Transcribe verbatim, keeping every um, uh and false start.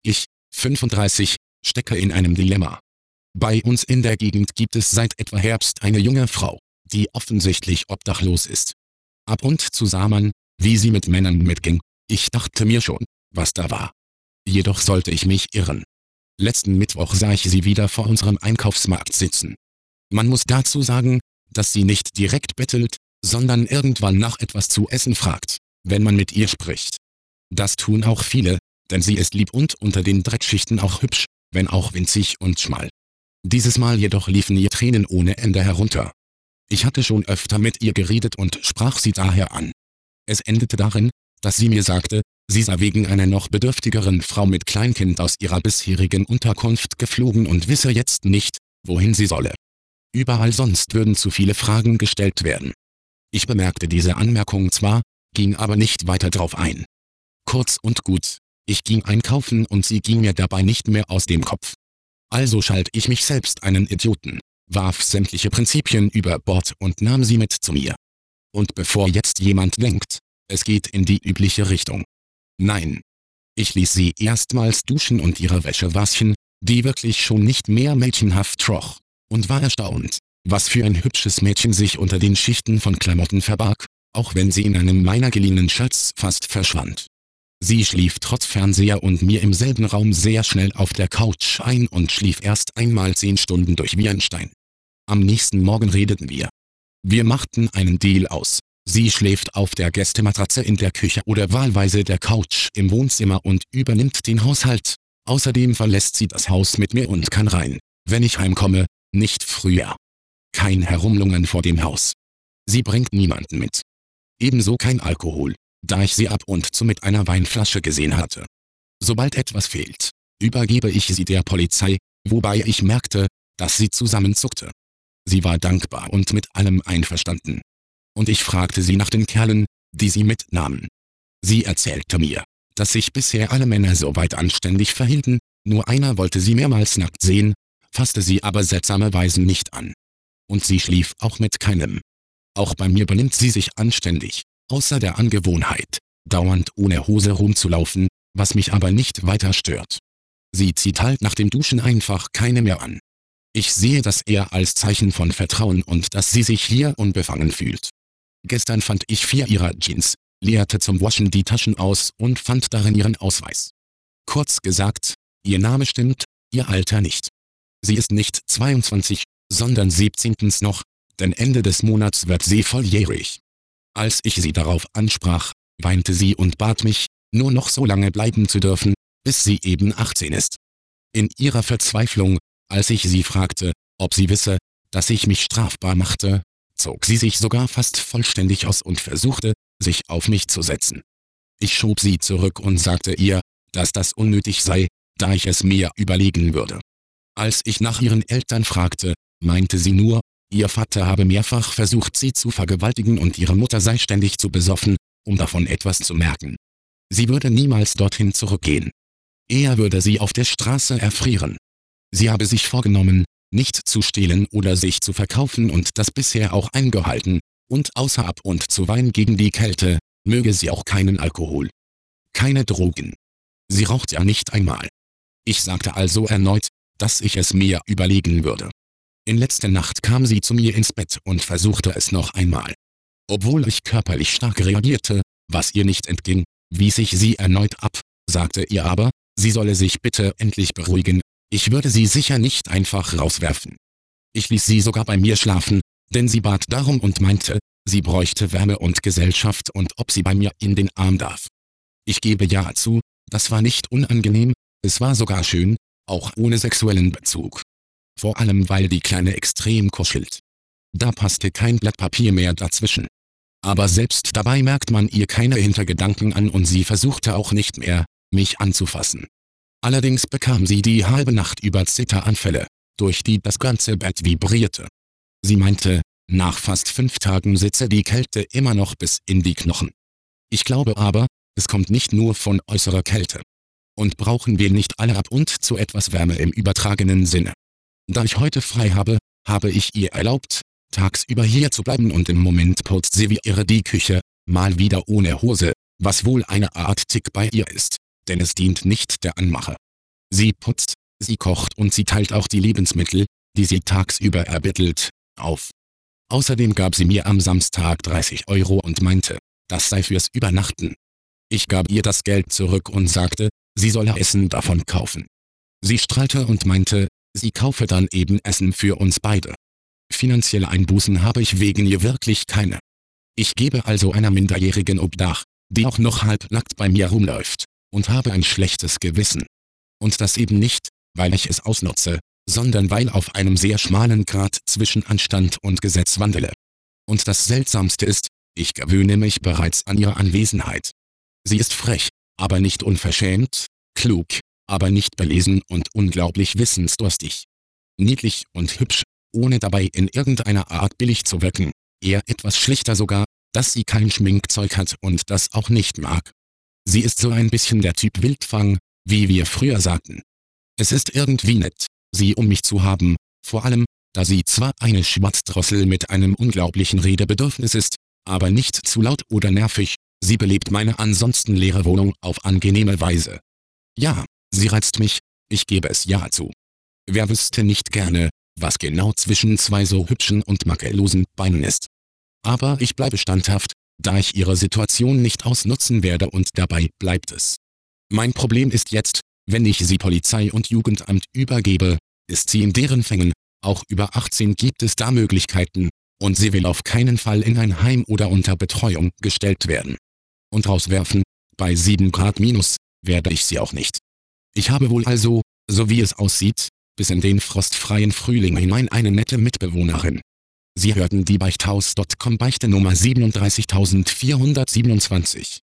Ich, fünfunddreißig, stecke in einem Dilemma. Bei uns in der Gegend gibt es seit etwa Herbst eine junge Frau, die offensichtlich obdachlos ist. Ab und zu sah man, wie sie mit Männern mitging. Ich dachte mir schon, was da war. Jedoch sollte ich mich irren. Letzten Mittwoch sah ich sie wieder vor unserem Einkaufsmarkt sitzen. Man muss dazu sagen, dass sie nicht direkt bettelt, sondern irgendwann nach etwas zu essen fragt, wenn man mit ihr spricht. Das tun auch viele, denn sie ist lieb und unter den Dreckschichten auch hübsch, wenn auch winzig und schmal. Dieses Mal jedoch liefen ihr Tränen ohne Ende herunter. Ich hatte schon öfter mit ihr geredet und sprach sie daher an. Es endete darin, dass sie mir sagte, sie sei wegen einer noch bedürftigeren Frau mit Kleinkind aus ihrer bisherigen Unterkunft geflogen und wisse jetzt nicht, wohin sie solle. Überall sonst würden zu viele Fragen gestellt werden. Ich bemerkte diese Anmerkung zwar, ging aber nicht weiter drauf ein. Kurz und gut, ich ging einkaufen und sie ging mir dabei nicht mehr aus dem Kopf. Also schalt ich mich selbst einen Idioten, warf sämtliche Prinzipien über Bord und nahm sie mit zu mir. Und bevor jetzt jemand denkt, es geht in die übliche Richtung. Nein. Ich ließ sie erstmals duschen und ihre Wäsche waschen, die wirklich schon nicht mehr mädchenhaft roch, und war erstaunt, was für ein hübsches Mädchen sich unter den Schichten von Klamotten verbarg, auch wenn sie in einem meiner geliehenen Shirts fast verschwand. Sie schlief trotz Fernseher und mir im selben Raum sehr schnell auf der Couch ein und schlief erst einmal zehn Stunden durch wie ein Stein. Am nächsten Morgen redeten wir. Wir machten einen Deal aus. Sie schläft auf der Gästematratze in der Küche oder wahlweise der Couch im Wohnzimmer und übernimmt den Haushalt. Außerdem verlässt sie das Haus mit mir und kann rein, wenn ich heimkomme, nicht früher. Kein Herumlungern vor dem Haus. Sie bringt niemanden mit. Ebenso kein Alkohol, da ich sie ab und zu mit einer Weinflasche gesehen hatte. Sobald etwas fehlt, übergebe ich sie der Polizei, wobei ich merkte, dass sie zusammenzuckte. Sie war dankbar und mit allem einverstanden. Und ich fragte sie nach den Kerlen, die sie mitnahmen. Sie erzählte mir, dass sich bisher alle Männer soweit anständig verhielten, nur einer wollte sie mehrmals nackt sehen, fasste sie aber seltsamerweise nicht an. Und sie schlief auch mit keinem. Auch bei mir benimmt sie sich anständig, außer der Angewohnheit, dauernd ohne Hose rumzulaufen, was mich aber nicht weiter stört. Sie zieht halt nach dem Duschen einfach keine mehr an. Ich sehe das eher als Zeichen von Vertrauen und dass sie sich hier unbefangen fühlt. Gestern fand ich vier ihrer Jeans, leerte zum Waschen die Taschen aus und fand darin ihren Ausweis. Kurz gesagt, ihr Name stimmt, ihr Alter nicht. Sie ist nicht zweiundzwanzig, sondern siebzehntens noch, denn Ende des Monats wird sie volljährig. Als ich sie darauf ansprach, weinte sie und bat mich, nur noch so lange bleiben zu dürfen, bis sie eben achtzehn ist. In ihrer Verzweiflung, als ich sie fragte, ob sie wisse, dass ich mich strafbar machte, zog sie sich sogar fast vollständig aus und versuchte, sich auf mich zu setzen. Ich schob sie zurück und sagte ihr, dass das unnötig sei, da ich es mir überlegen würde. Als ich nach ihren Eltern fragte, meinte sie nur, ihr Vater habe mehrfach versucht, sie zu vergewaltigen und ihre Mutter sei ständig zu besoffen, um davon etwas zu merken. Sie würde niemals dorthin zurückgehen. Eher würde sie auf der Straße erfrieren. Sie habe sich vorgenommen, nicht zu stehlen oder sich zu verkaufen und das bisher auch eingehalten, und außer ab und zu Wein gegen die Kälte, möge sie auch keinen Alkohol. Keine Drogen. Sie raucht ja nicht einmal. Ich sagte also erneut, dass ich es mir überlegen würde. In letzter Nacht kam sie zu mir ins Bett und versuchte es noch einmal. Obwohl ich körperlich stark reagierte, was ihr nicht entging, wies ich sie erneut ab, sagte ihr aber, sie solle sich bitte endlich beruhigen, ich würde sie sicher nicht einfach rauswerfen. Ich ließ sie sogar bei mir schlafen, denn sie bat darum und meinte, sie bräuchte Wärme und Gesellschaft und ob sie bei mir in den Arm darf. Ich gebe ja zu, das war nicht unangenehm, es war sogar schön, auch ohne sexuellen Bezug. Vor allem weil die Kleine extrem kuschelt. Da passte kein Blatt Papier mehr dazwischen. Aber selbst dabei merkt man ihr keine Hintergedanken an und sie versuchte auch nicht mehr, mich anzufassen. Allerdings bekam sie die halbe Nacht über Zitteranfälle, durch die das ganze Bett vibrierte. Sie meinte, nach fast fünf Tagen sitze die Kälte immer noch bis in die Knochen. Ich glaube aber, es kommt nicht nur von äußerer Kälte. Und brauchen wir nicht alle ab und zu etwas Wärme im übertragenen Sinne. Da ich heute frei habe, habe ich ihr erlaubt, tagsüber hier zu bleiben und im Moment putzt sie wie irre die Küche, mal wieder ohne Hose, was wohl eine Art Tick bei ihr ist, denn es dient nicht der Anmache. Sie putzt, sie kocht und sie teilt auch die Lebensmittel, die sie tagsüber erbettelt, auf. Außerdem gab sie mir am Samstag dreißig Euro und meinte, das sei fürs Übernachten. Ich gab ihr das Geld zurück und sagte, sie solle Essen davon kaufen. Sie strahlte und meinte, sie kaufe dann eben Essen für uns beide. Finanzielle Einbußen habe ich wegen ihr wirklich keine. Ich gebe also einer Minderjährigen Obdach, die auch noch halbnackt bei mir rumläuft, und habe ein schlechtes Gewissen. Und das eben nicht, weil ich es ausnutze, sondern weil auf einem sehr schmalen Grat zwischen Anstand und Gesetz wandele. Und das Seltsamste ist, ich gewöhne mich bereits an ihre Anwesenheit. Sie ist frech, aber nicht unverschämt, klug, aber nicht belesen und unglaublich wissensdurstig. Niedlich und hübsch, ohne dabei in irgendeiner Art billig zu wirken, eher etwas schlichter sogar, dass sie kein Schminkzeug hat und das auch nicht mag. Sie ist so ein bisschen der Typ Wildfang, wie wir früher sagten. Es ist irgendwie nett, sie um mich zu haben, vor allem, da sie zwar eine Schwatzdrossel mit einem unglaublichen Redebedürfnis ist, aber nicht zu laut oder nervig, sie belebt meine ansonsten leere Wohnung auf angenehme Weise. Ja, sie reizt mich, ich gebe es ja zu. Wer wüsste nicht gerne, was genau zwischen zwei so hübschen und makellosen Beinen ist. Aber ich bleibe standhaft, da ich ihre Situation nicht ausnutzen werde und dabei bleibt es. Mein Problem ist jetzt, wenn ich sie Polizei und Jugendamt übergebe, ist sie in deren Fängen, auch über achtzehn gibt es da Möglichkeiten, und sie will auf keinen Fall in ein Heim oder unter Betreuung gestellt werden. Und rauswerfen, bei sieben Grad minus, werde ich sie auch nicht. Ich habe wohl also, so wie es aussieht, bis in den frostfreien Frühling hinein eine nette Mitbewohnerin. Sie hörten die Beichthaus Punkt com Beichte Nummer siebenunddreißigtausendvierhundertsiebenundzwanzig.